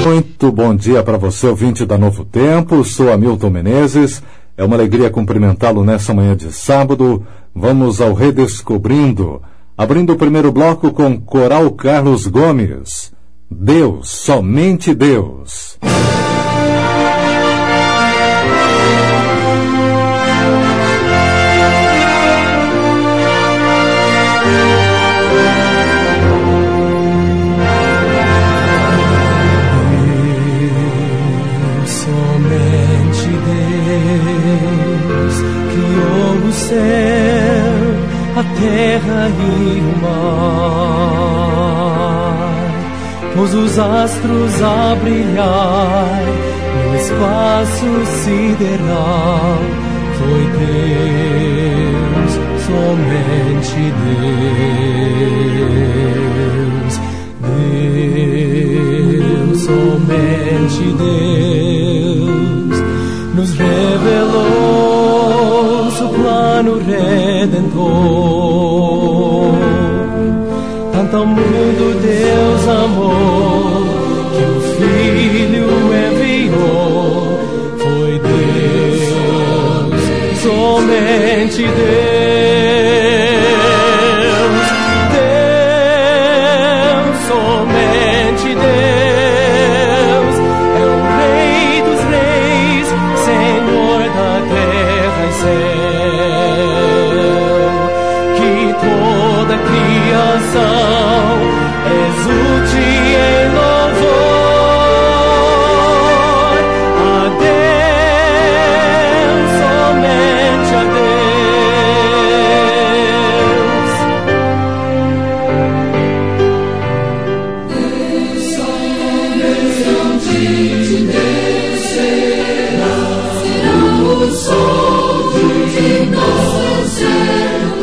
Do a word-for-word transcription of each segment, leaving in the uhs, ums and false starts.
Muito bom dia para você, ouvinte da Novo Tempo. Sou Hamilton Menezes. É uma alegria cumprimentá-lo nessa manhã de sábado. Vamos ao Redescobrindo. Abrindo o primeiro bloco com Coral Carlos Gomes. Deus, somente Deus. Céu, a terra e o mar, pôs os astros a brilhar no espaço sideral. Foi Deus, somente Deus, Deus, somente Deus, nos revelou o plano redentor. Tanto ao mundo Deus amou, que o Filho enviou. Foi Deus, somente Deus, Deus, somente Deus. É o Rei dos Reis, Senhor da terra e céu. Toda criação exulte em louvor a Deus, somente a Deus. Deus, somente Deus será, será o sol de nosso ser.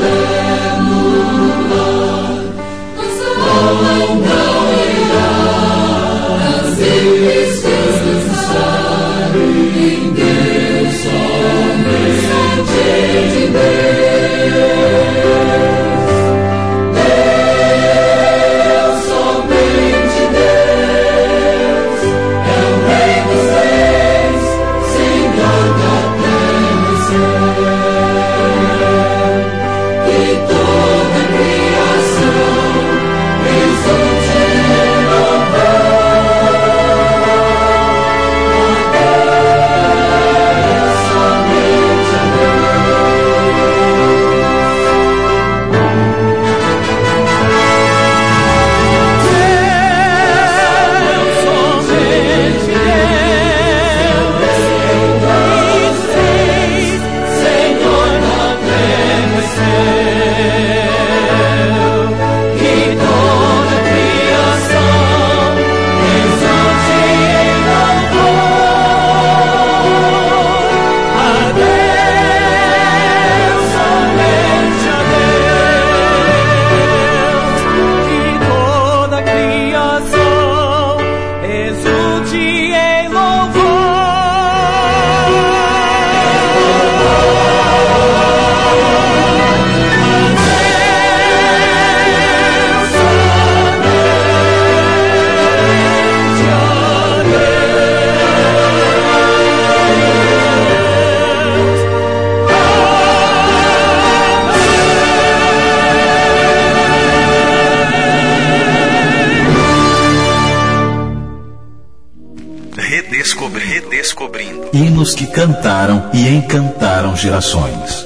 Redescobrindo. Hinos que cantaram e encantaram gerações.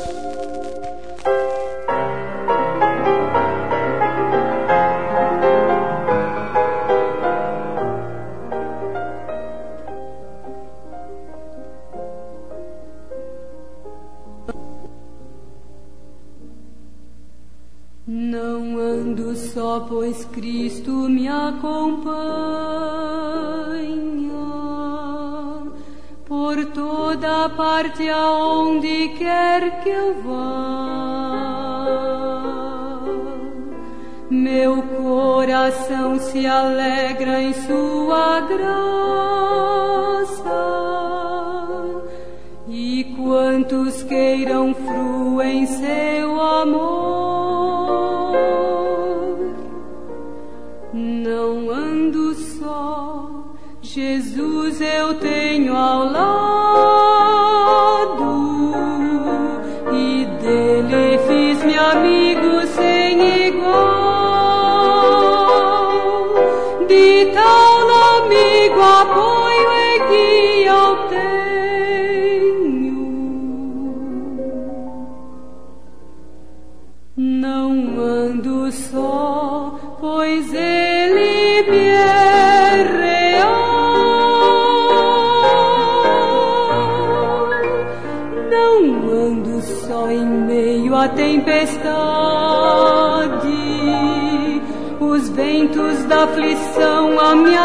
Não ando só, pois Cristo me acompanha. Por toda parte aonde quer que eu vá, meu coração se alegra em sua graça, e quantos queiram fruem seu amor. Não ando só, Jesus eu tenho ao lado e dele fiz-me amigo sem igual. De tal amigo apoio e guia eu tenho. Não ando só, pois ele me é real. Não ando só em meio à tempestade, os ventos da aflição a me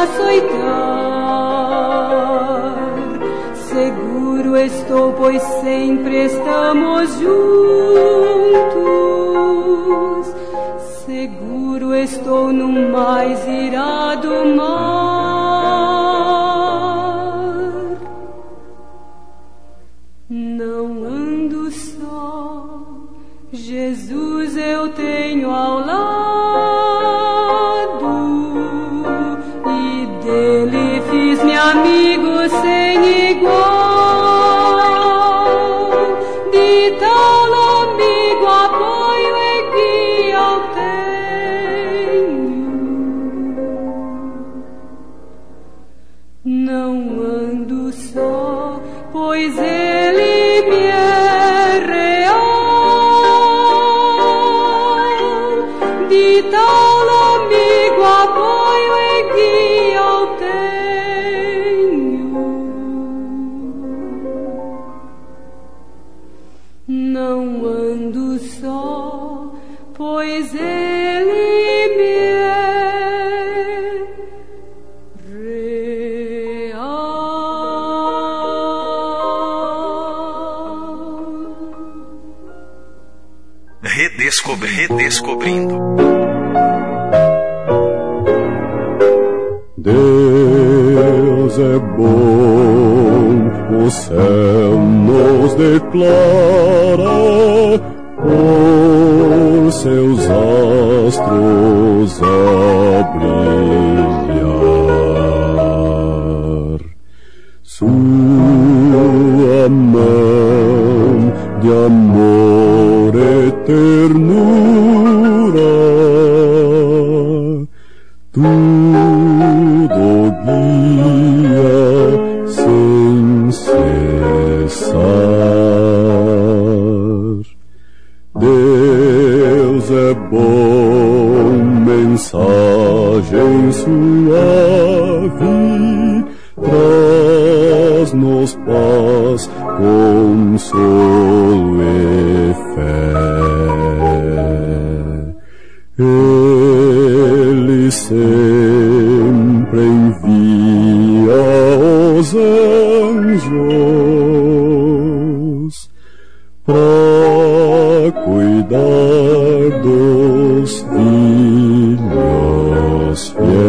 açoitar. Seguro estou, pois sempre estamos juntos. Seguro estou no mais irado mar. Não ando só, Jesus eu tenho ao lado e dele fiz-me amigo sem igual. De tal amigo apoio e guia eu tenho. Não ando só, pois ele me é real. De tal amigo apoio e guia eu tenho. Não ando só, pois ele me é real. Redescobri, redescobrindo. Deus é bom, o céu nos declara, por seus astros a brilhar. Sua mão de amor e ternura tudo guia sem cessar. Deus é bom, mensagem suave, traz-nos paz, consolo e fé. Ele sempre envia os anjos para cuidar dos filhos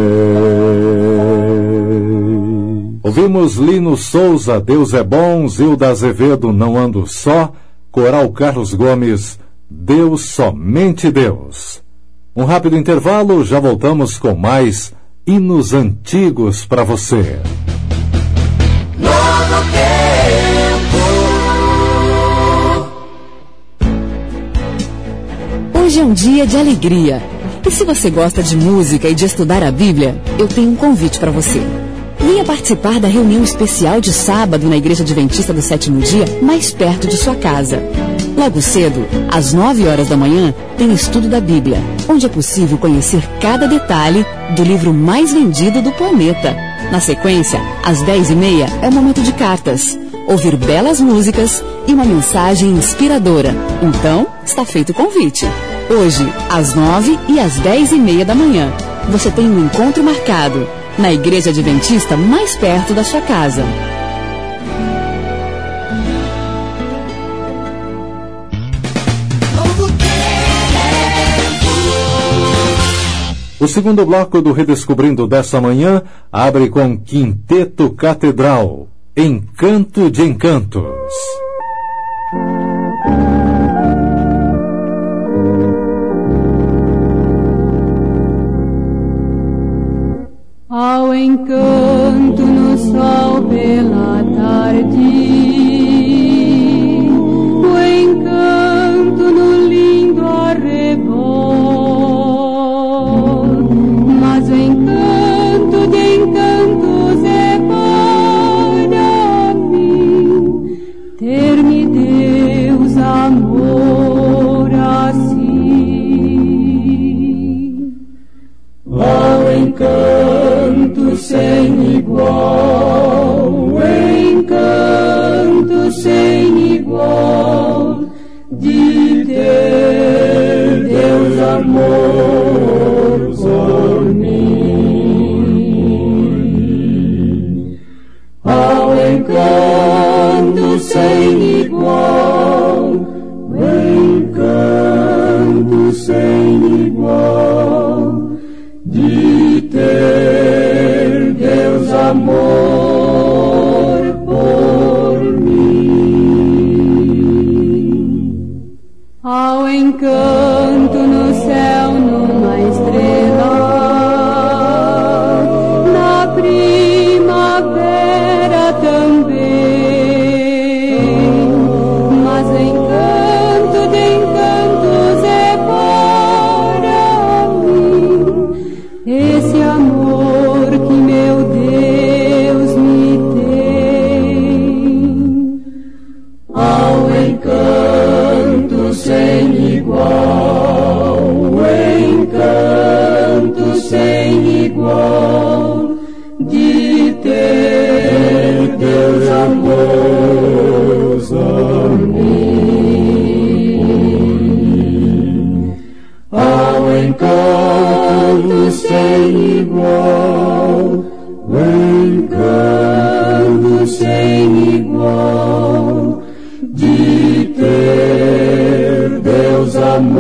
fiéis. Ouvimos Lino Souza, Deus é bom, Zilda Azevedo, Não Ando Só, Coral Carlos Gomes, Deus, somente Deus. Um rápido intervalo, já voltamos com mais hinos antigos para você. Novo tempo. Hoje é um dia de alegria. E se você gosta de música e de estudar a Bíblia, eu tenho um convite para você. Venha participar da reunião especial de sábado na Igreja Adventista do Sétimo Dia, mais perto de sua casa. Logo cedo, às nove horas da manhã, tem estudo da Bíblia, onde é possível conhecer cada detalhe do livro mais vendido do planeta. Na sequência, às dez e meia, é o momento de cartas, ouvir belas músicas e uma mensagem inspiradora. Então, está feito o convite. Hoje, às nove e às dez e meia da manhã, você tem um encontro marcado na Igreja Adventista mais perto da sua casa. O segundo bloco do Redescobrindo dessa manhã abre com Quinteto Catedral, Encanto de Encantos. Ao encanto no sol pela tarde, o encanto no lindo arrebol, mas o encanto de encantos é para mim ter-me Deus amor assim. Ao encanto sem igual, encanto sem igual, de ter Deus amor por mim. Ao encanto sem igual, encanto sem igual, de ter Deus amor por mim. Ao encanto no céu numa estrela, na primavera também, mas o encanto de encantos é para mim esse amor que meu Deus me tem. Ao encanto sem igual, encanto sem igual, de ter Deus amor por mim. Ao encanto sem igual, encanto sem igual, de ter Deus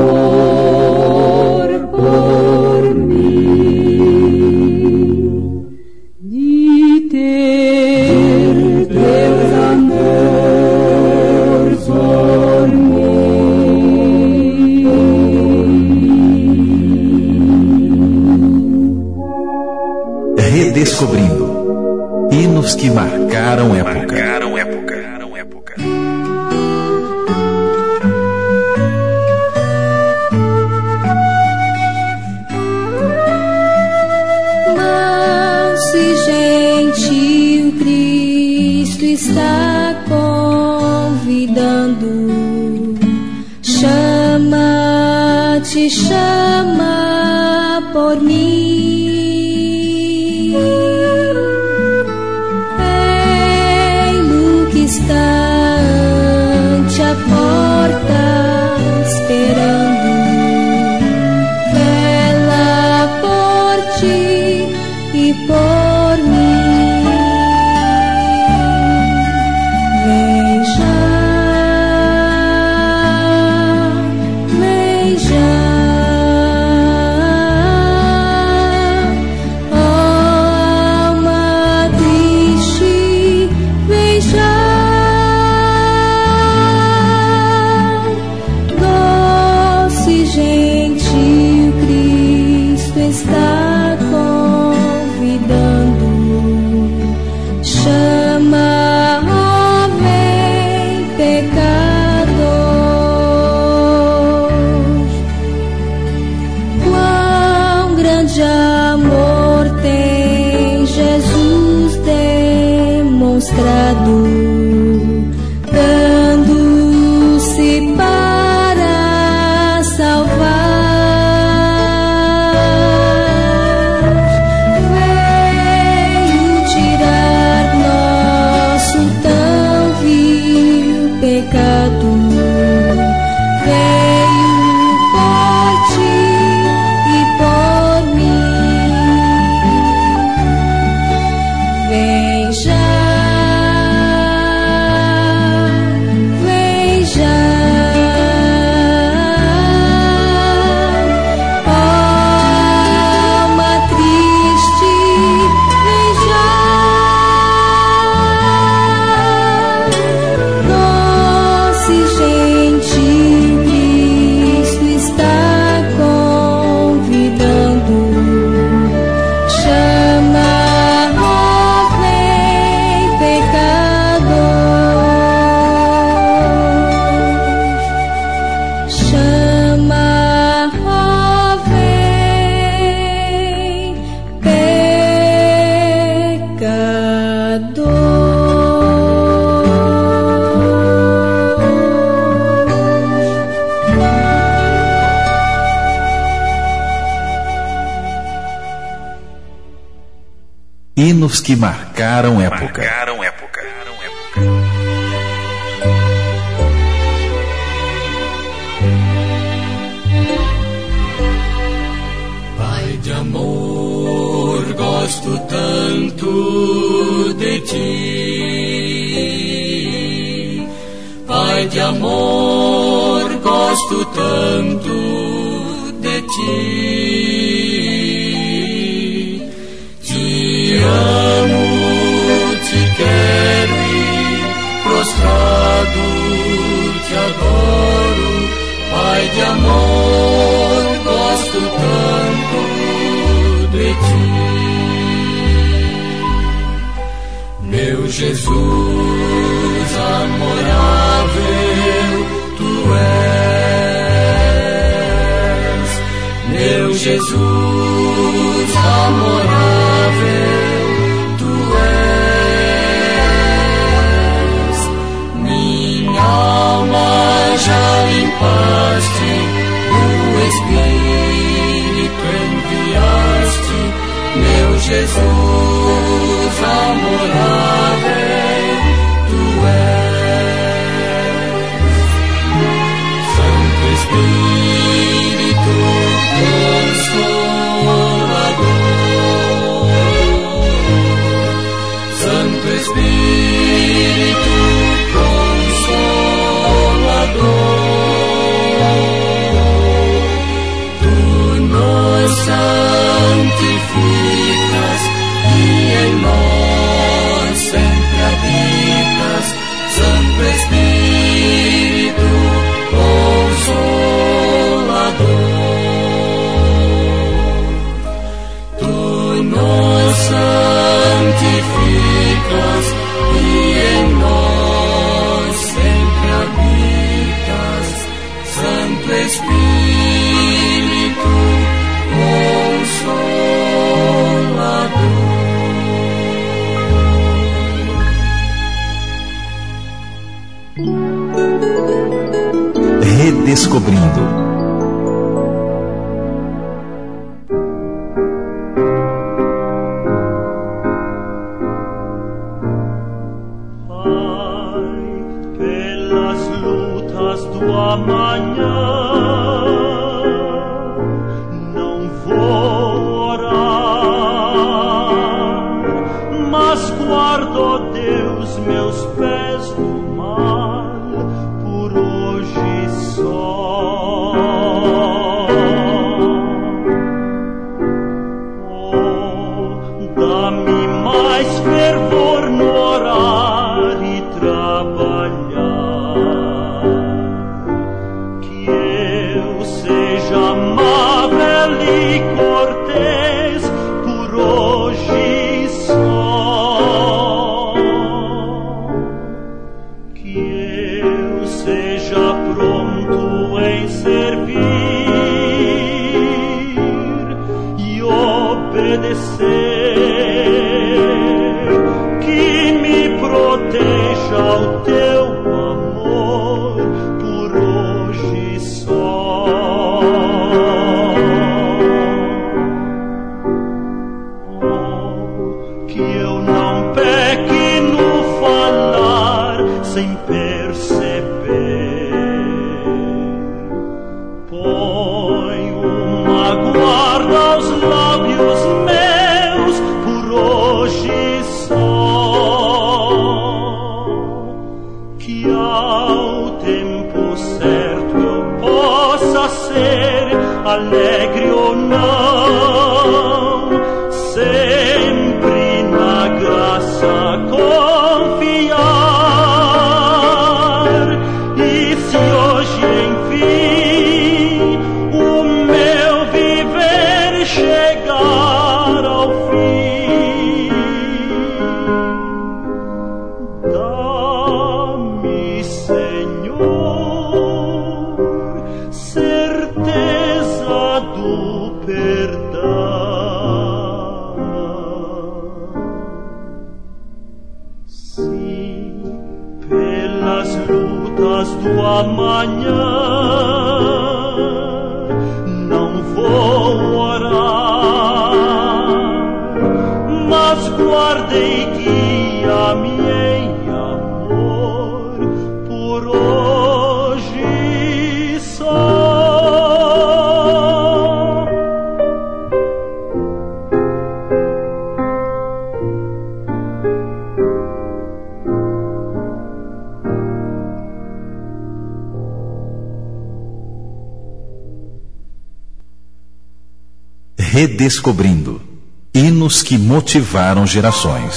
amor por mim, de ter Deus amor por mim. Redescobrindo hinos que marcaram época. Marcaram época. Manso e gentil, Cristo está convidando. Chama, te chama por mim. Está ante a porta esperando, vela por ti e por mim. Vem já, vem já, oh alma triste, vem já. Gentil, Cristo está convidando. Chama, ó, vem, pecador. Quão grande amor tem Jesus demonstrado, dando-se para salvar. Veio tirar nosso tão vil pecado. Veio por ti e por mim. Vem já. Hinos que marcaram época. Marcaram época. Pai de amor, gosto tanto de ti. Pai de amor, gosto tanto de ti. Te amo, te quero e prostrado te adoro. Pai de amor, gosto tanto de ti. Meu Jesus amorável, tu és. Meu Jesus amorável, tu és. Minha alma já limpaste, o Espírito enviaste. Meu Jesus amorável, tu és. Santo Espírito Consolador, Santo Espírito Consolador, tu nos santificas e em nós sempre habitas. Santo Espírito Consolador, tu nos santificas e em nós sempre habitas. Santo Espírito Consolador. Redescobrindo. Pelas lutas do amanhã não vou orar, mas guardo, Deus, meus pés do mal por hoje só. Oh, dá-me mais fervor no orar e trabalhar, que eu seja amável e cortês por hoje só, que eu seja pronto em servir e obedecer, que me proteja o teu amor por hoje só. Oh, que eu não peque no falar sem perceber. Põe uma guarda aos lábios meus por hoje só, que ao tempo certo eu possa ser alegre ou não, sempre na graça confiar. E se hoje enfim o meu viver chegar ao fim, dá-me, Senhor, certeza do perdão. Se pelas lutas do amanhã não vou orar, mas guardo Redescobrindo. Hinos que motivaram gerações.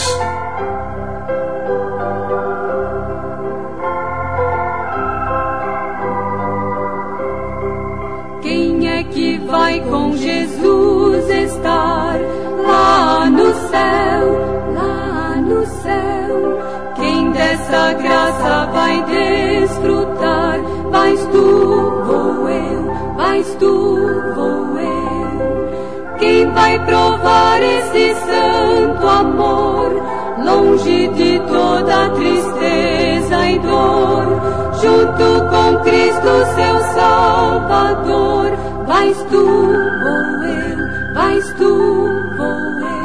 Quem é que vai com Jesus estar lá no céu, lá no céu? Quem dessa graça vai desfrutar? Vais tu, vou eu, vais tu, vou eu. Quem vai provar esse santo amor, longe de toda tristeza e dor, junto com Cristo seu Salvador? Vais tu, vou eu, vais tu, vou eu.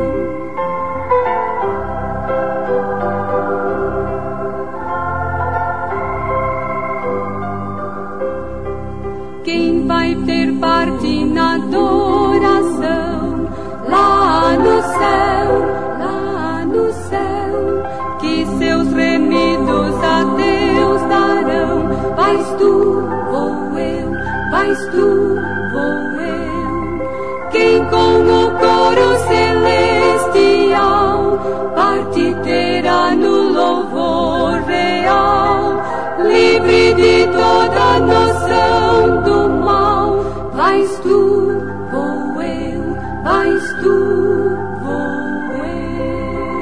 Quem vai ter parte na adoração, lá no céu, lá no céu, que seus remidos a Deus darão? Vais tu, vou eu, vais tu, vou eu. Quem com o coro celestial parte terá no louvor real, livre de toda noção do mal? Vais tu, vou eu, vais tu, vou eu.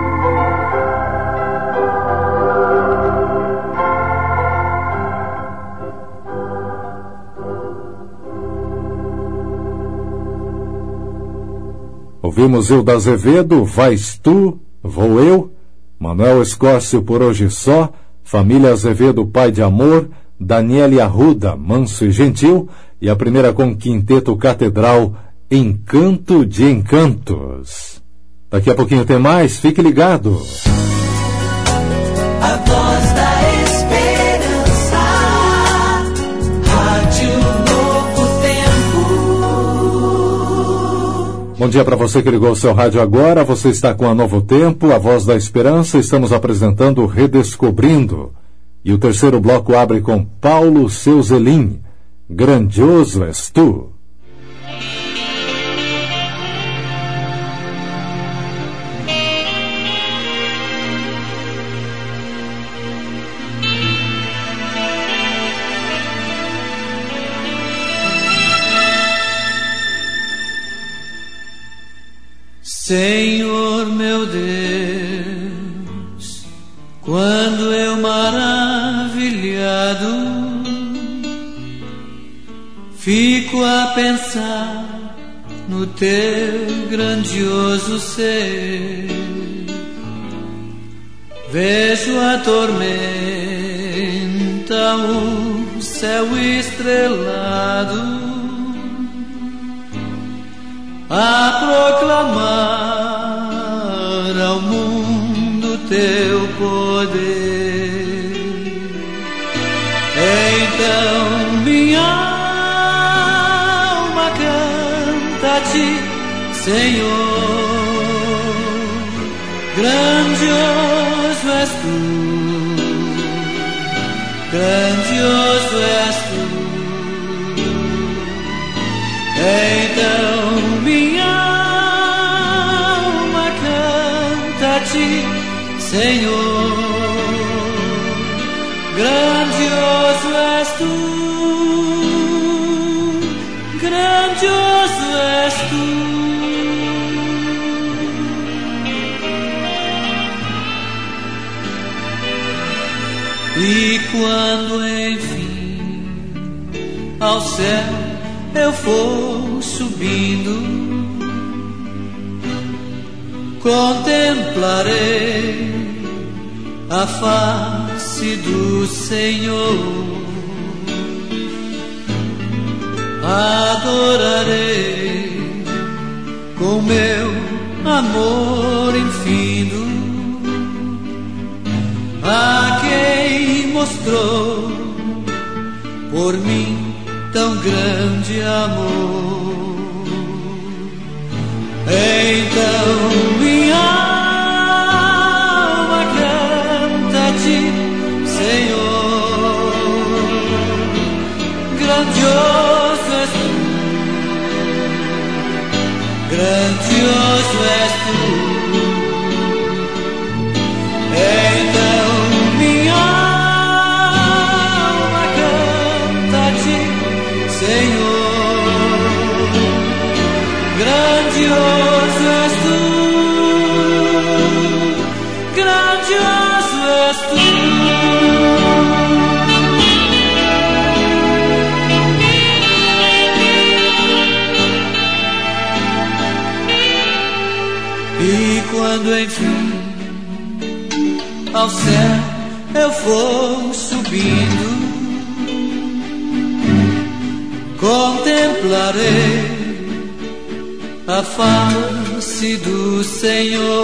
Ouvimos Hilda Azevedo, Vais tu, vou eu. Manuel Escócio, Por hoje só. Família Azevedo, Pai de amor. Daniele Arruda, Manso e Gentil. E a primeira com Quinteto Catedral, Encanto de Encantos. Daqui a pouquinho tem mais, fique ligado. A voz da esperança, Rádio Novo Tempo. Bom dia para você que ligou o seu rádio agora. Você está com a Novo Tempo, a voz da esperança. Estamos apresentando Redescobrindo. E o terceiro bloco abre com Paulo Seuzelin. Grandioso és tu. Senhor meu Deus, quando eu maravilhado fico a pensar no teu grandioso ser, vejo a tormenta, o céu estrelado, a proclamar ao mundo teu poder. Então minha alma canta a ti, Senhor, grandioso és tu, grandioso és tu. Então minha alma canta a ti, Senhor, grandioso és tu, grandioso és tu. E quando enfim ao céu eu for subindo, contemplarei a face do Senhor, adorarei com meu amor infindo a quem mostrou por mim tão grande amor. Então minha alma canta a ti, Senhor, grandioso és tu, grandioso és tu. Então minha alma canta a ti, Senhor. Grandioso és tu, grandioso és tu. E quando enfim ao céu eu for subindo, contemplarei a face do Senhor,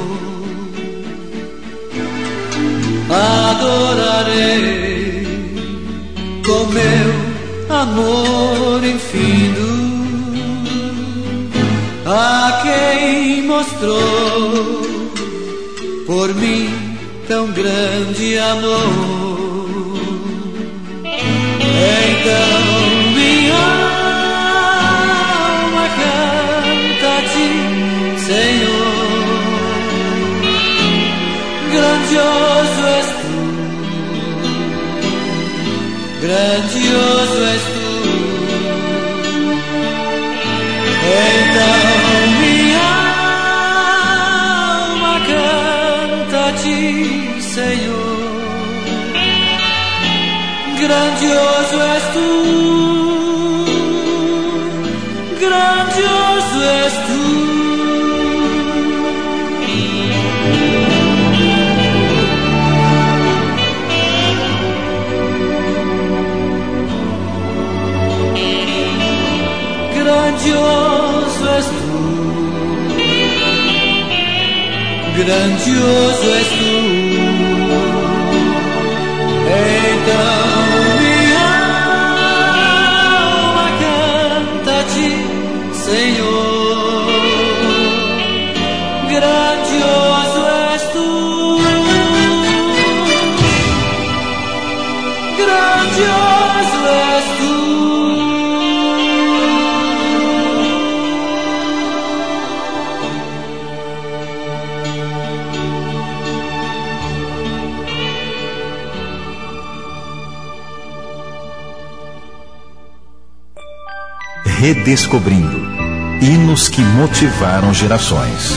adorarei com meu amor infindo a quem mostrou por mim tão grande amor. Então minha alma canta a ti, Senhor. Grandioso és tu, grandioso és tu. Então minha alma canta a ti, Senhor. Grandioso és tu, grandioso és tu. Grandioso és tu, grandioso és tu. Então minha alma canta a ti, Senhor. Grandioso és tu, grandioso és tu. Redescobrindo hinos que motivaram gerações.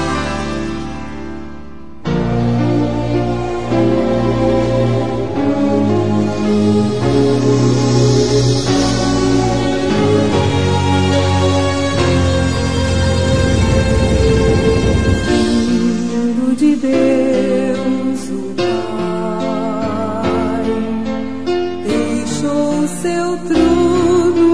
Filho de Deus, o Pai deixou seu trono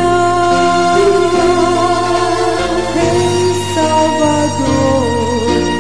Salvador.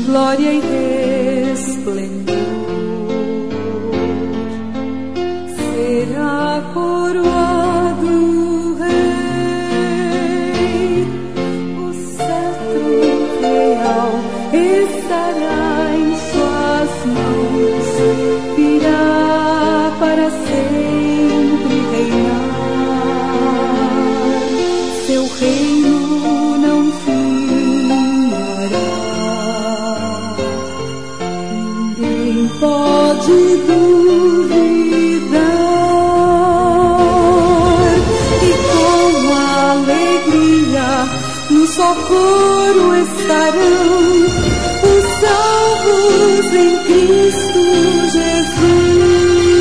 glória e resplendor. Será coroado o rei, o cetro real estará em suas mãos, virá para sempre reinar, seu reino não findará. Ninguém pode duvidar, e com alegria no só coro estarão os salvos em Cristo Jesus.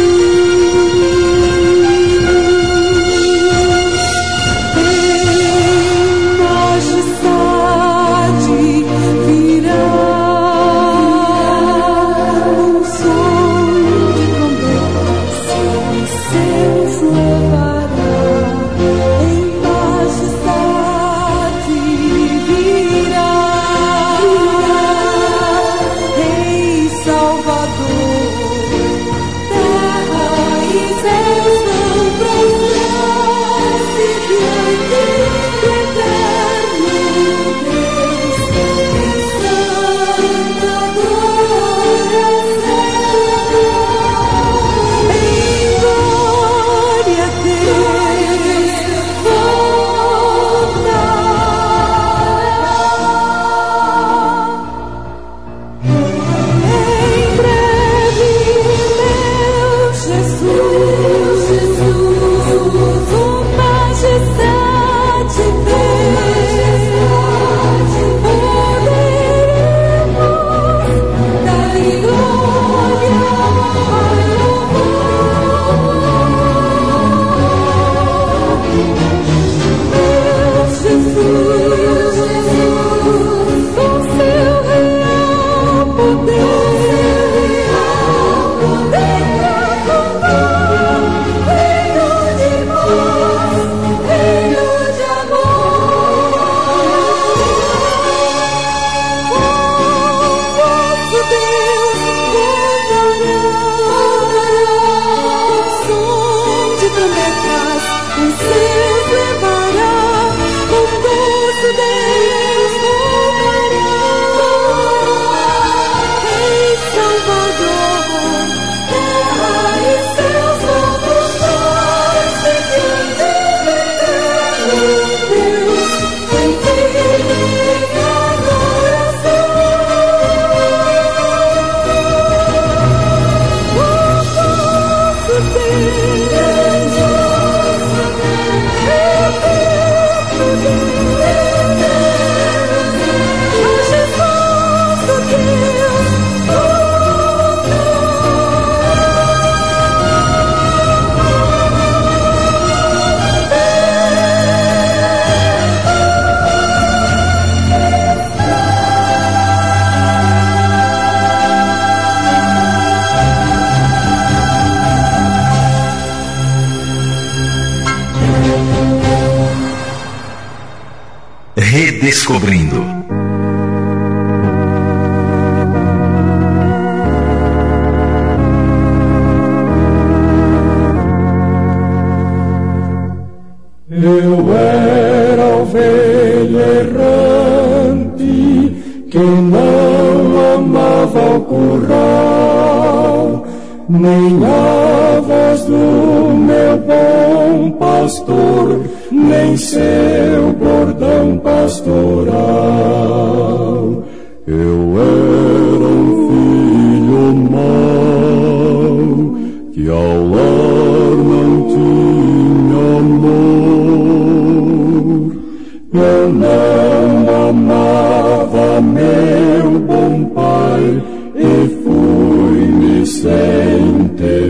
Redescobrindo. Eu era ovelha errante que não amava o curral, nem a voz do meu bom pastor, nem seu bordão pastoral. Eu era um filho mau, que ao lar não tinha amor. Eu não amava meu bom pai, e fui-me sem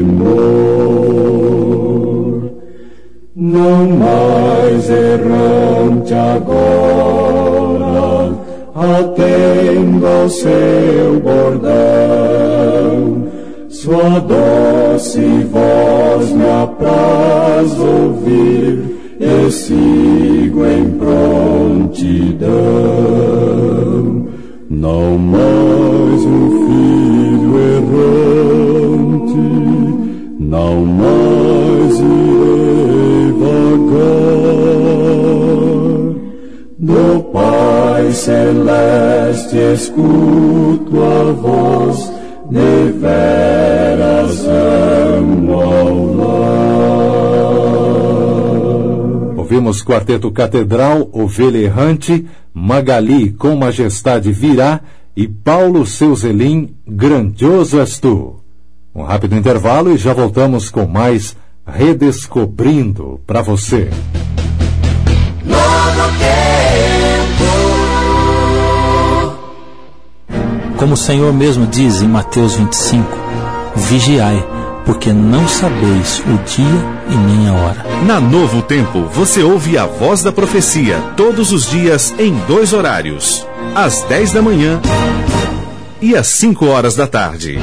temor. Não mais errante agora, atendo ao seu bordão. Sua doce voz me apraz ouvir, eu sigo em prontidão. não mais um filho errante, não mais irei vagar. Do Pai Celeste escuto a voz, deveras amo ao lar. Ouvimos Quarteto Catedral, Ovelha Errante, Magali com Majestade Virá e Paulo Seu Zelim, Grandioso És Tu. Um rápido intervalo e já voltamos com mais Redescobrindo para você. Novo tempo. Como o Senhor mesmo diz em Mateus vinte e cinco, vigiai, porque não sabeis o dia e nem a hora. Na Novo Tempo, você ouve a Voz da Profecia todos os dias em dois horários, às dez da manhã e às cinco horas da tarde.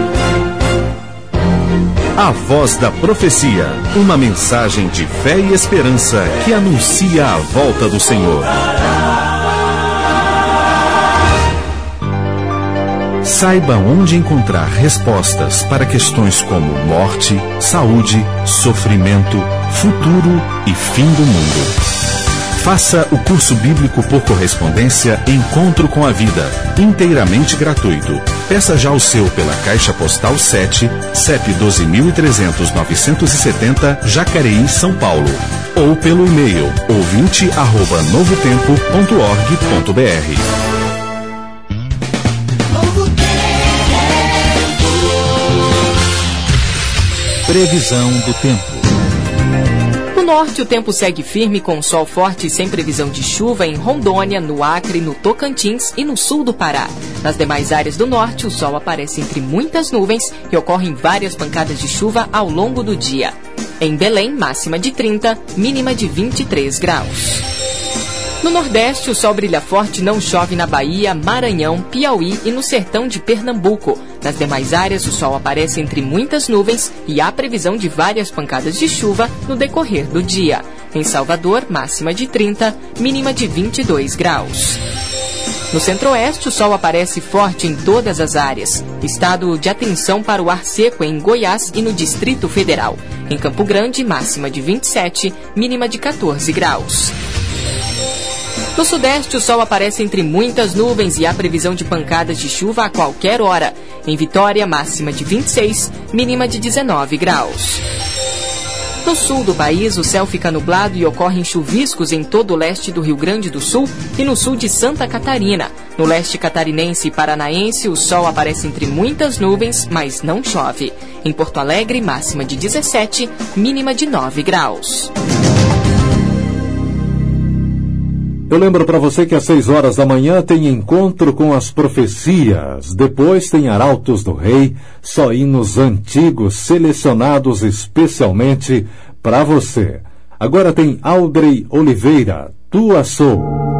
A Voz da Profecia, uma mensagem de fé e esperança que anuncia a volta do Senhor. Saiba onde encontrar respostas para questões como morte, saúde, sofrimento, futuro e fim do mundo. Faça o curso bíblico por correspondência Encontro com a Vida, inteiramente gratuito. Peça já o seu pela Caixa Postal sete, C E P doze mil e trezentos, novecentos e setenta, Jacareí, São Paulo. Ou pelo e-mail ouvinte arroba novotempo ponto org ponto br. Previsão do tempo. No norte, o tempo segue firme com sol forte e sem previsão de chuva em Rondônia, no Acre, no Tocantins e no sul do Pará. Nas demais áreas do norte, o sol aparece entre muitas nuvens e ocorrem várias pancadas de chuva ao longo do dia. Em Belém, máxima de trinta, mínima de vinte e três graus. No Nordeste, o sol brilha forte e não chove na Bahia, Maranhão, Piauí e no sertão de Pernambuco. Nas demais áreas, o sol aparece entre muitas nuvens e há previsão de várias pancadas de chuva no decorrer do dia. Em Salvador, máxima de trinta, mínima de vinte e dois graus. No Centro-Oeste, o sol aparece forte em todas as áreas. Estado de atenção para o ar seco em Goiás e no Distrito Federal. Em Campo Grande, máxima de vinte e sete, mínima de quatorze graus. No Sudeste, o sol aparece entre muitas nuvens e há previsão de pancadas de chuva a qualquer hora. Em Vitória, máxima de vinte e seis, mínima de dezenove graus. No sul do país, o céu fica nublado e ocorrem chuviscos em todo o leste do Rio Grande do Sul e no sul de Santa Catarina. No leste catarinense e paranaense, o sol aparece entre muitas nuvens, mas não chove. Em Porto Alegre, máxima de dezessete, mínima de nove graus. Eu lembro para você que às seis horas da manhã tem Encontro com as Profecias. Depois tem Arautos do Rei, só hinos antigos selecionados especialmente para você. Agora tem Audrey Oliveira, Tua Sou.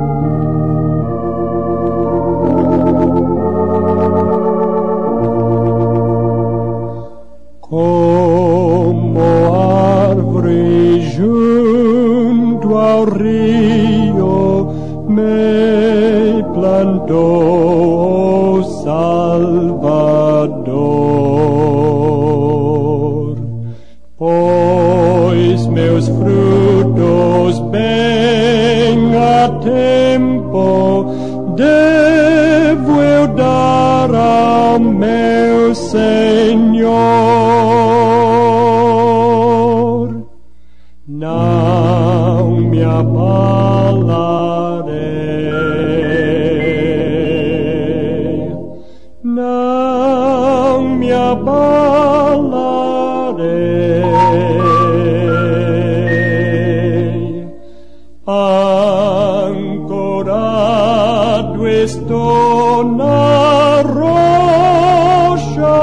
Como árvore junto ao rio me plantou o Salvador, pois meus frutos bem a tempo devo eu dar ao meu Senhor. Não me abalarei, não me abalarei. Ancorado estou na rocha,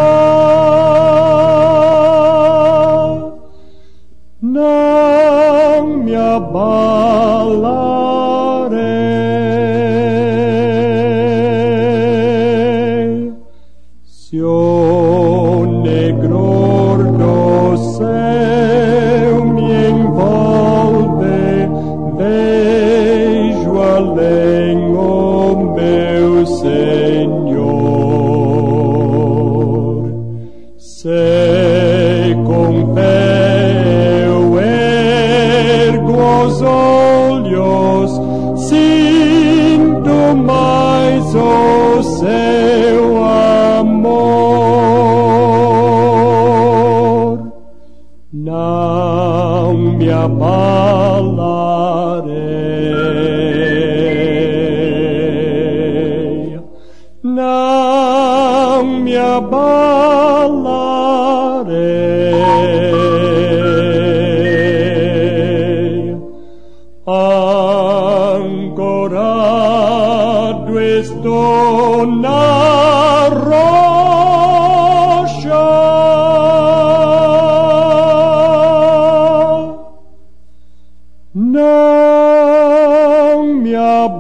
não me abalarei. Se o negror do céu me envolve, vejo além o meu ser. seu amor. Não me abalarei, não me abalarei. Ancorado estou na rocha, não me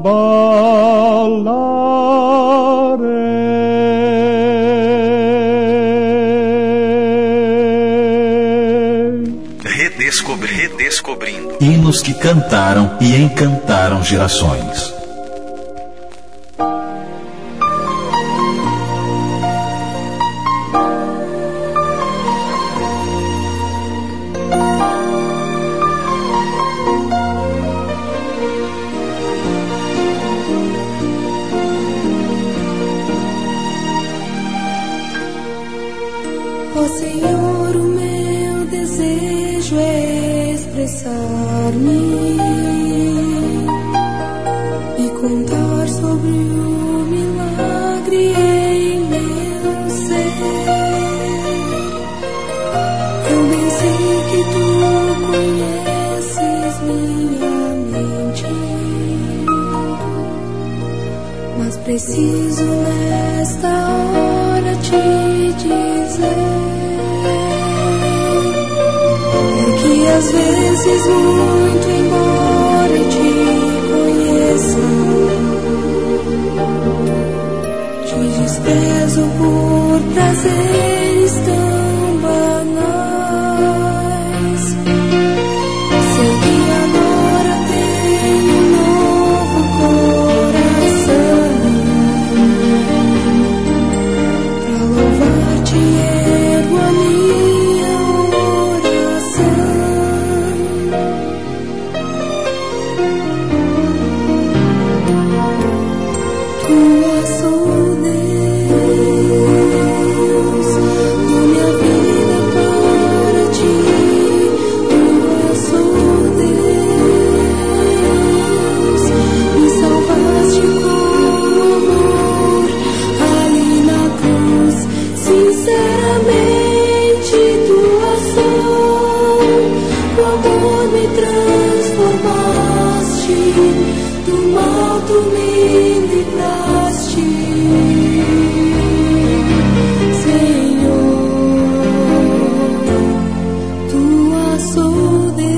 abalarei. Redescobri, redescobrindo hinos que cantaram e encantaram gerações. Ó Senhor, o meu desejo é expressar-me e contar sobre o milagre em meu ser. Eu bem sei que tu conheces minha mente, mas preciso nesta hora te dizer que às vezes, muito embora eu te conheça, te desprezo por prazeres tão banais. Sei que agora tenho um novo coração pra louvar-te, ergo a minha oração. Tua sou Deus, dou minha vida para ti. Tua sou Deus, me salvaste com amor ali na cruz. Sinceramente, tua sou, o amor me transformaste, do mal tu me livraste, Senhor. Tua sou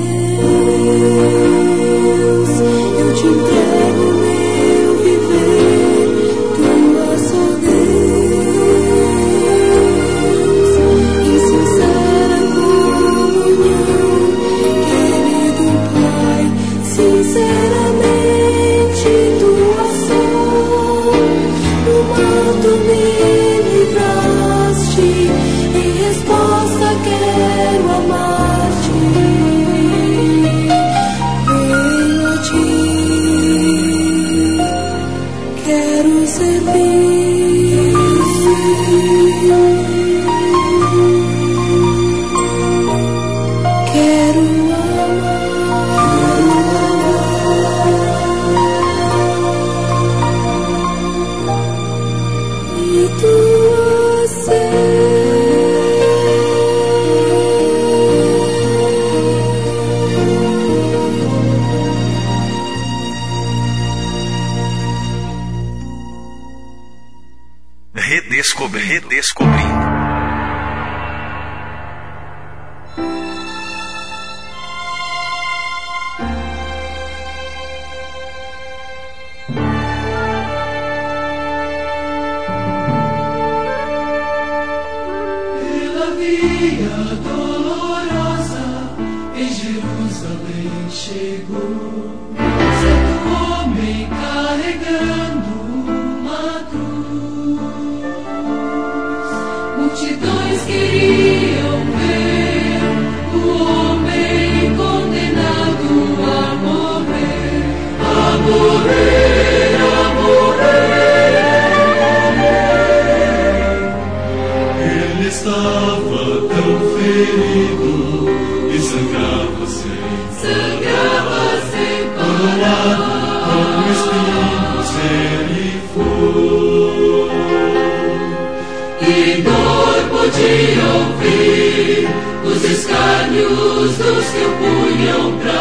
Deus, eu te entrego meu viver. Tua sou Deus, em sincera comunhão, querido Pai. Sinceramente, tua sou, do mal tu me livraste, em resposta quero amar-te. Venho a ti, quero servir, quero amar, e tua ser. Redescobri, redescobrindo. Pela via dolorosa em Jerusalém chegou certo homem carregando uma cruz. Multidões queriam ver o homem condenado a morrer, a morrer, a morrer. estava tão ferido e sangrava sem sangrava sem coroado com espinhos ele foi, e dor podia ouvir os escárnios dos que o punham pra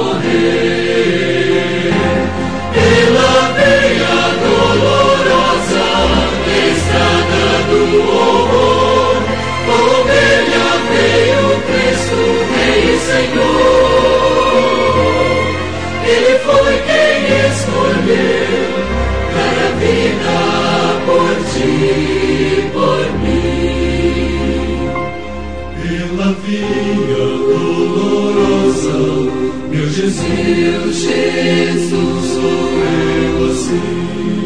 morrer. Pela veia dolorosa, estrada do horror, ovelha veio Cristo, Rei e Senhor. Ele foi quem escolheu dar a vida por ti, por mim. Pela via dolorosa, meu Jesus, meu Jesus, sou eu assim.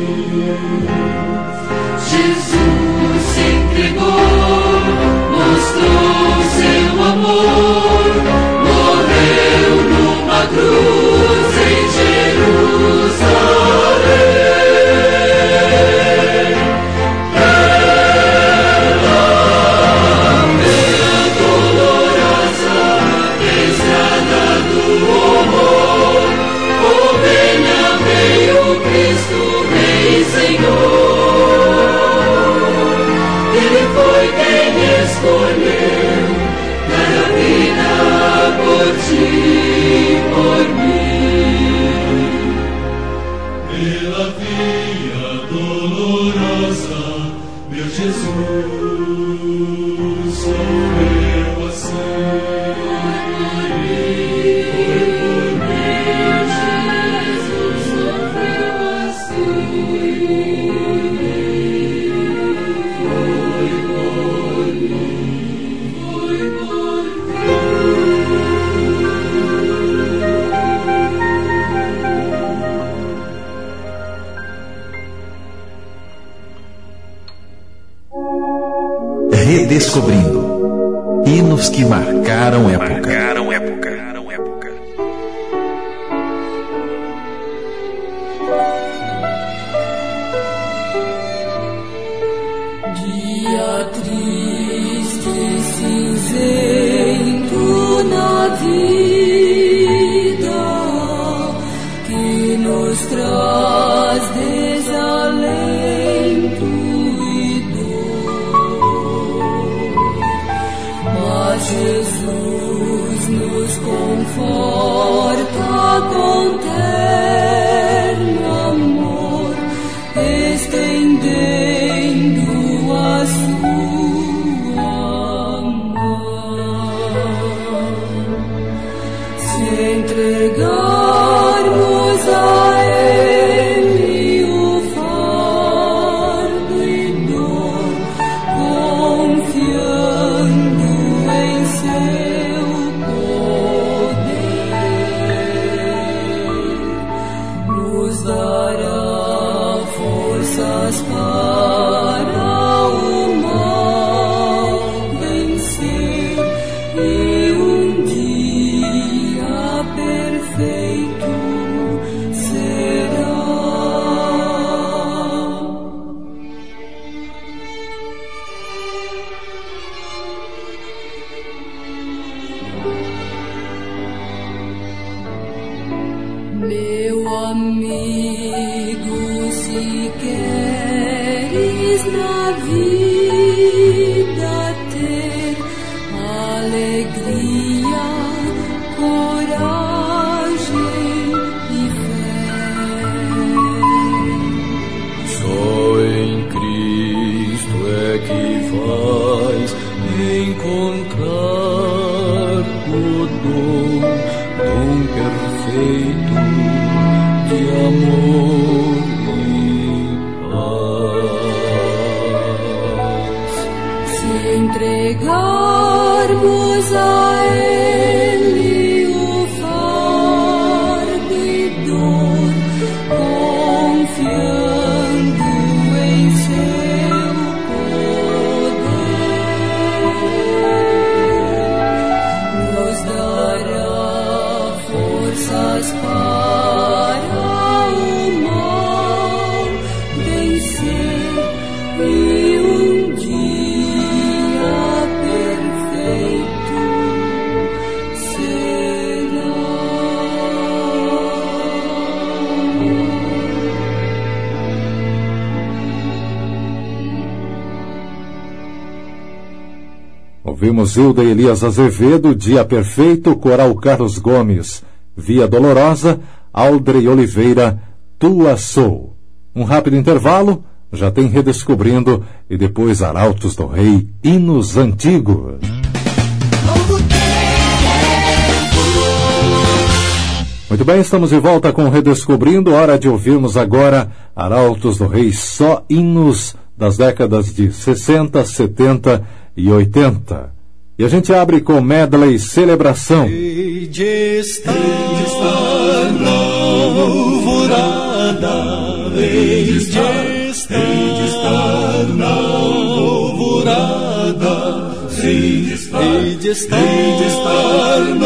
Jesus se entregou, mostrou seu amor, morreu numa cruz em Jerusalém. Pela veia dolorosa, estrada do horror, ovelha veio Cristo, Rei e Senhor. Ele foi quem escolheu dar a vida por ti, por mim. Pela via dolorosa, meu Jesus, sou eu assim. Foi por mim, Jesus sofreu assim. Foi por mim, foi por Redescobrindo hinos que marcaram época. Marcaram época. dia triste e cinzento na vida que nos traz desalento e dor, mas Jesus nos conforta com terno amor, estendendo a sua mão. Se entregarmos a Ele o fardo e dor, confiando em seu poder, nos dará forças para o mal vencer, e um dia perfeito será. Meu amigo, se queres na vida ter alegria, coragem e fé, só em Cristo é que vais encontrar o dom, dom perfeito de amor e paz. Se entregarmos a Ele o fardo e dor, confiando em seu poder, nos dará forças para o mal vencer, e um dia Ouvimos Hilda e Elias Azevedo, Dia Perfeito, Coral Carlos Gomes, Via Dolorosa, Aldrey Oliveira, Tua Sou. Um rápido intervalo, já tem Redescobrindo e depois Arautos do Rei, Hinos Antigos. Muito bem, estamos de volta com Redescobrindo, hora de ouvirmos agora Arautos do Rei, só hinos das décadas de sessenta, setenta e oitenta. E a gente abre com medley Celebração. Hei de estar na alvorada, hei de estar na alvorada, hei de estar na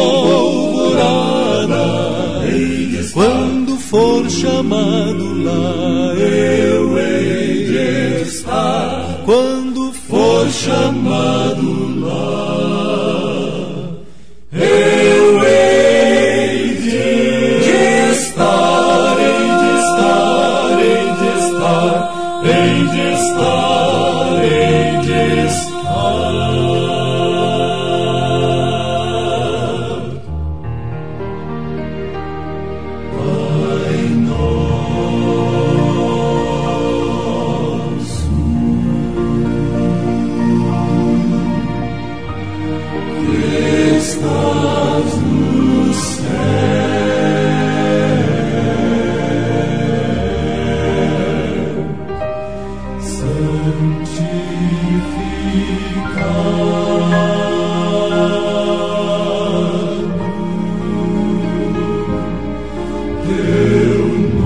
alvorada, quando for chamado lá, eu hei de estar, quando for chamado lá, eu hei de estar, hei de estar, hei de estar, hei de estar, hei de estar. Pai nosso, que estás no céu, santificado teu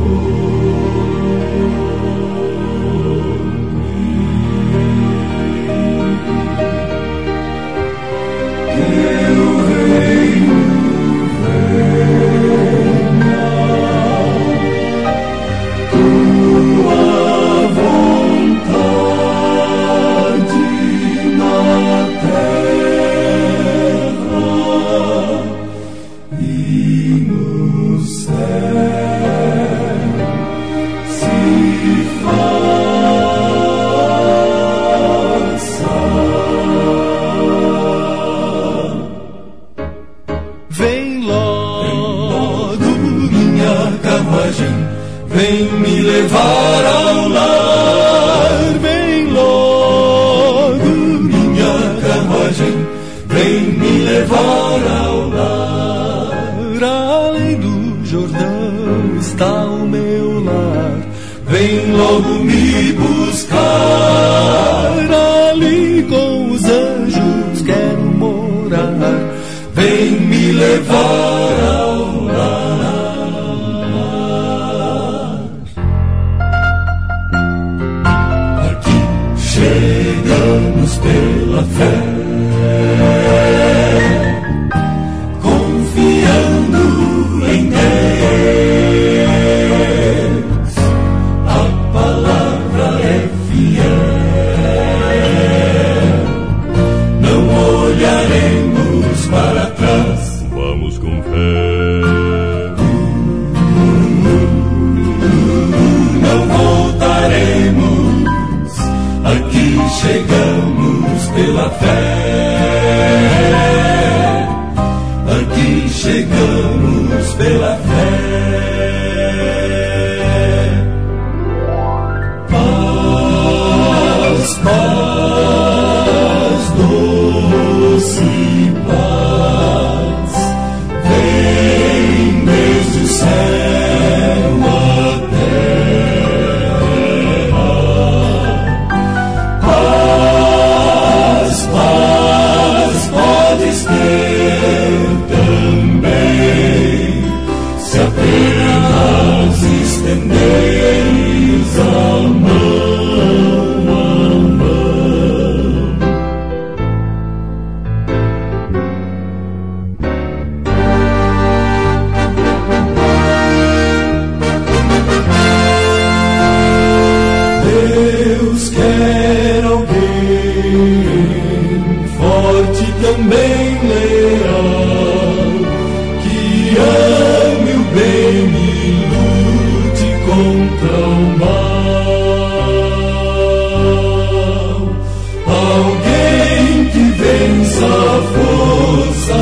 nome, teu reino venha, tua vontade na terra e no céu se faça. Vem logo, minha carruagem, vem me levar ao lar. Vem logo, minha carruagem, vem me levar ao lar. Além do Jordão está o meu lar. Vem logo me buscar. Ali com os anjos quero morar. Vem me levar ao lar. Aqui chegamos pela fé, confiando em Deus. A palavra é fiel, não olharemos para trás. Vamos com fé, não voltaremos. Aqui chegamos pela fé, aqui chegamos pela fé. Paz, paz, doce paz, vem desde o céu à terra. Paz, paz, podes ter também, se apenas essa força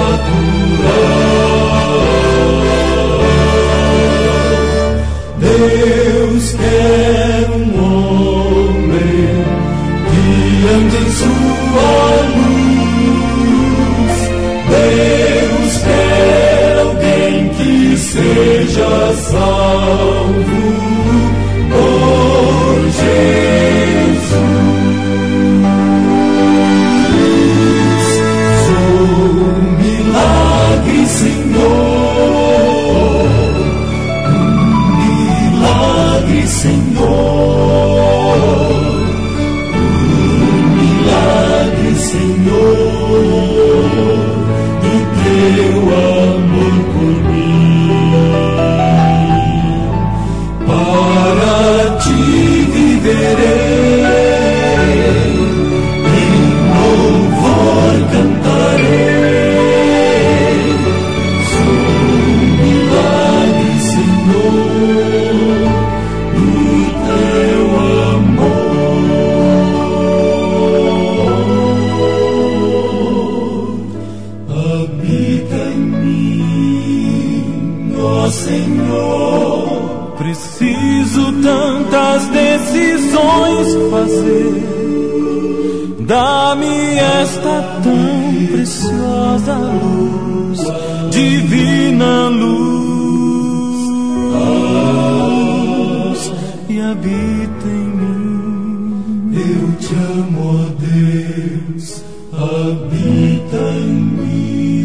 natural. Deus quer um homem que ande em sua luz. Deus quer alguém que seja salvo por Jesus. Sou um milagre, Senhor, um milagre, Senhor, um milagre, Senhor, do teu amor por mim. Para ti viverei, em louvor cantarei. Sou um milagre, Senhor, do teu amor. Habita em mim, ó Senhor. Preciso tantas decisões fazer. Dá-me esta tão preciosa luz, divina luz, e habita em mim. Eu te amo, ó Deus, habita em mim.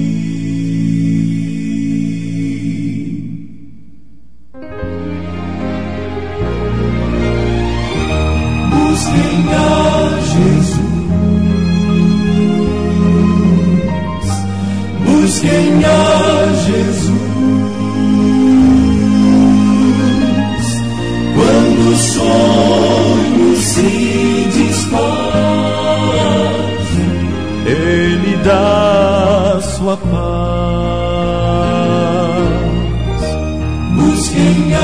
Busquem a Jesus, busquem a Jesus, quando os sonhos se desfazem, Ele dá sua paz. Busquem a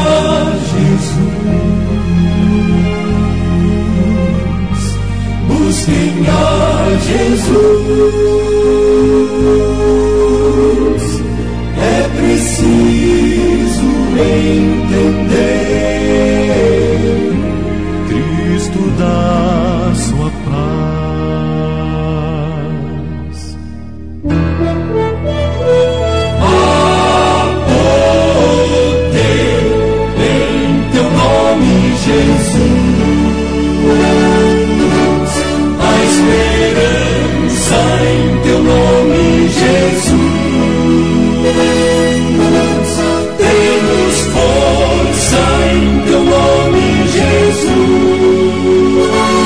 Jesus, busquem a Jesus. É preciso entender, Cristo dá sua paz. Há poder em teu nome, Jesus. A esperança em teu nome, Jesus. Temos força em teu nome, Jesus.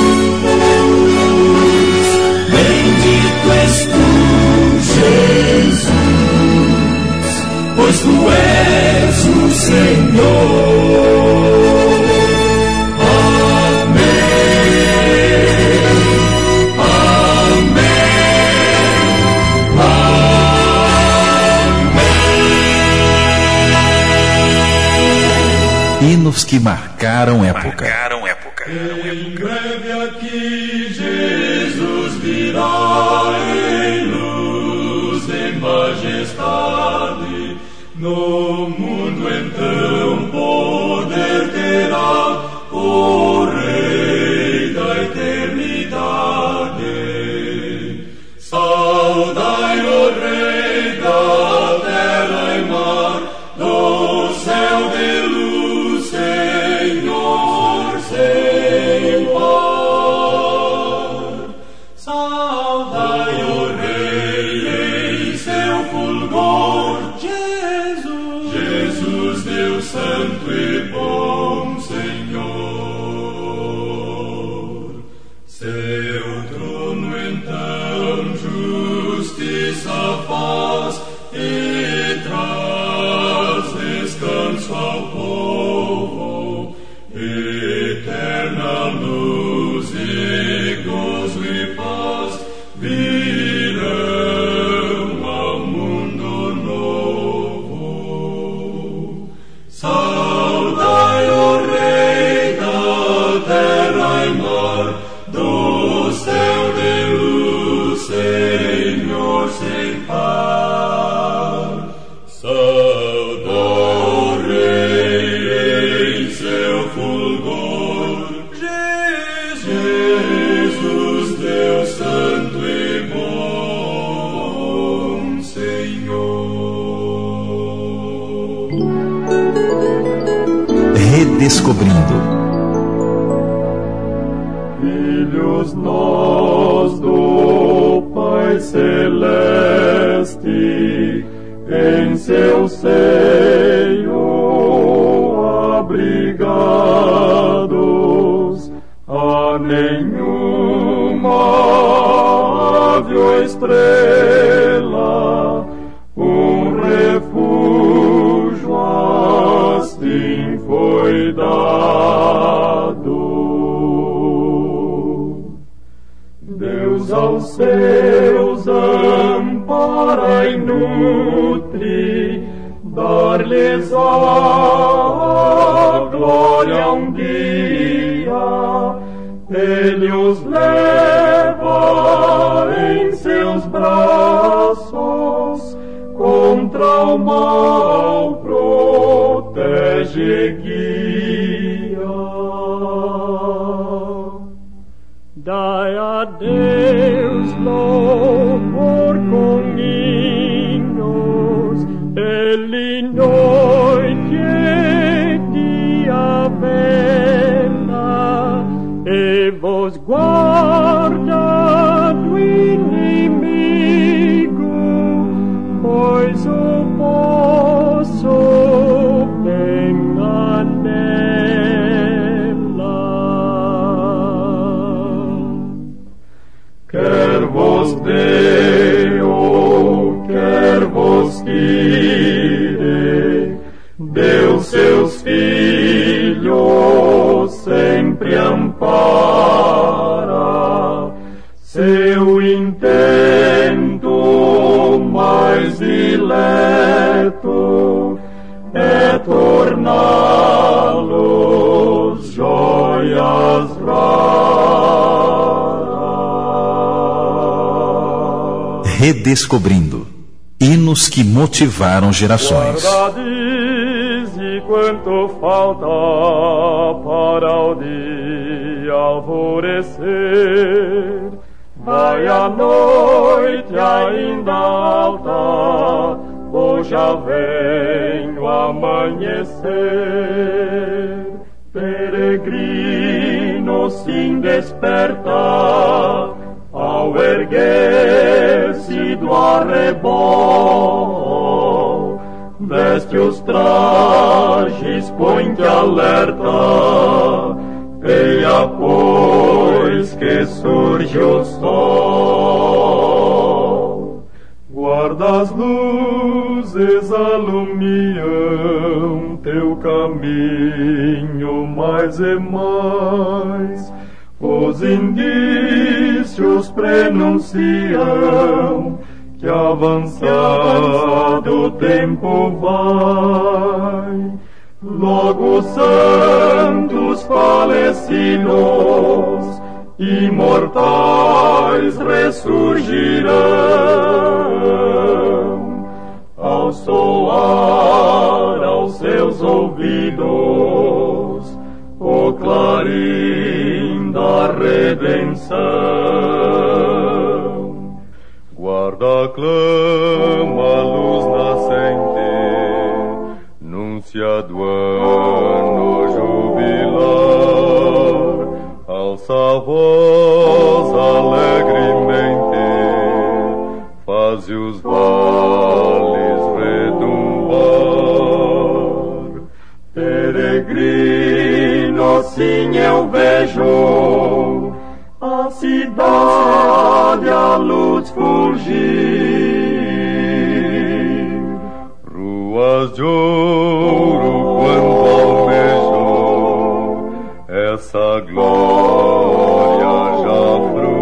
Bendito és tu, Jesus, pois tu és o Senhor. Hinos que marcaram época. Marcaram época. Em breve aqui Jesus virá em luz, em majestade. No mundo então poder terá o Rei da eternidade. Saudai o Rei da terra e mar, do céu de luz, Senhor sem par. Saudai o Rei em seu fulgor, Jesus, Jesus Deus santo e bom Senhor. Seu trono então justiça faz e traz descanso ao povo, eterna luz e gozo e paz virão ao mundo novo. Saudai o Rei da terra e mar, do Redescobrindo. Filhos nós do Pai Celeste, em seu seio abrigados, a nenhuma ave ou estrela um refúgio assim foi dado. Deus aos seus ampara e nutre, dar-lhes a glória um dia. Ele os leva em seus braços, contra o mal protege e guia. Dai a Deus louvor com hinos, Ele noite e dia vela, e vos guarda do inimigo, pois o vosso bem anela. Quer vos dê ou quer vos tire, Deus seus filhos sempre ampara. Seu intento mais dileto é torná-los joias raras. Redescobrindo. Hinos que motivaram gerações. Guarda, dize quanto falta para o dia alvorecer. Vai a noite ainda alta, hoje já vem o amanhecer. Peregrino sim desperta, ao erguer-se do arrebol, veste os trajes, põe-te alerta, eia pois que surge o sol. Guarda as luzes, alumiam teu caminho mais e mais, os indícios prenunciam que avançado tempo vai. Logo os santos falecidos, imortais ressurgirão, ao soar aos seus ouvidos o clarim da redenção. Guarda, clama a luz nascente, núncia do ano jubilar, alça a voz alegremente, faze os vales redumbar. Peregrino, sim eu vejo a cidade a luz fulgir, ruas de ouro quanto almejo, essa glória já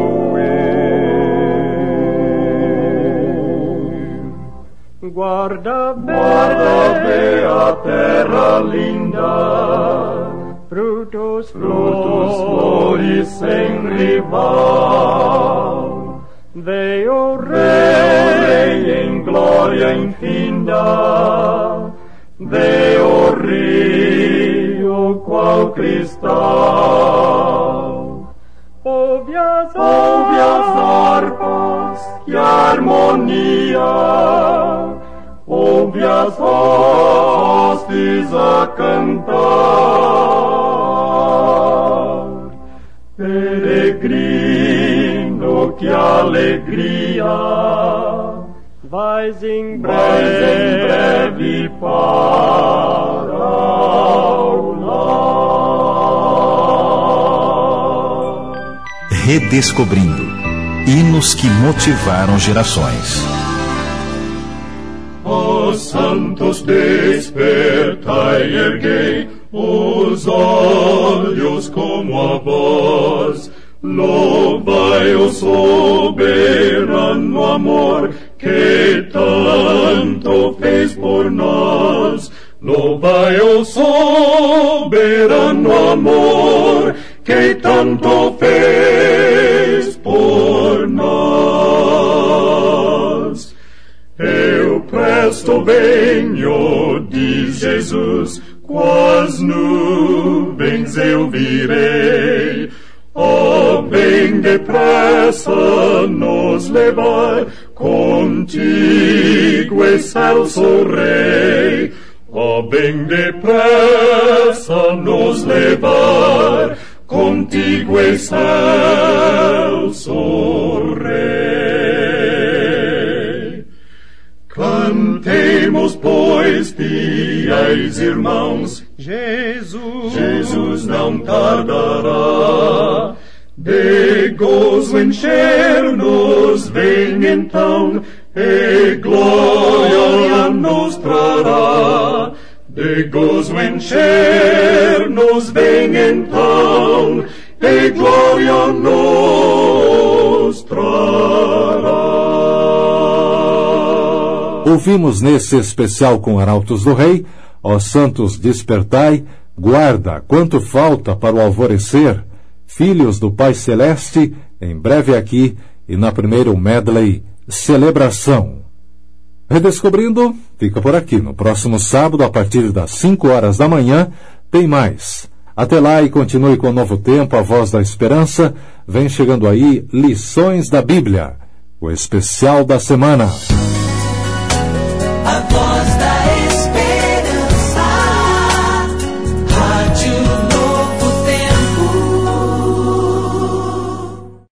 fruir. Guarda bem, guarda bem a terra linda, frutos, frutos, flores sem rival. Veio o Rei em glória infinda, veio o rio qual cristal. Ouve as, ouve as harpas, que harmonia, ouve as hostes a cantar. Peregrino, que alegria, vais em breve, vais em breve para o lar. Redescobrindo hinos que motivaram gerações. Ó santos, despertai e erguei os olhos como a voz. Louvai o soberano amor que tanto fez por nós. Louvai o soberano amor que tanto fez por nós. Eu presto venho, diz Jesus, quais nuvens eu virei. Ó, bem depressa nos levar contigo, excelso Rei. Ó, bem depressa nos levar contigo, excelso Rei. Cantemos, pois, fiéis irmãos, Jesus, Jesus não tardará. De gozo encher-nos vem então, e glória nos trará. De gozo encher-nos vem então, e glória nos trará. Ouvimos nesse especial com Arautos do Rei, ó santos despertai, guarda quanto falta para o alvorecer, filhos do Pai Celeste, em breve aqui, e na primeira medley, celebração. Redescobrindo, fica por aqui. No próximo sábado, a partir das cinco horas da manhã, tem mais. Até lá e continue com o Novo Tempo, a Voz da Esperança. Vem chegando aí Lições da Bíblia, o especial da semana. A Voz da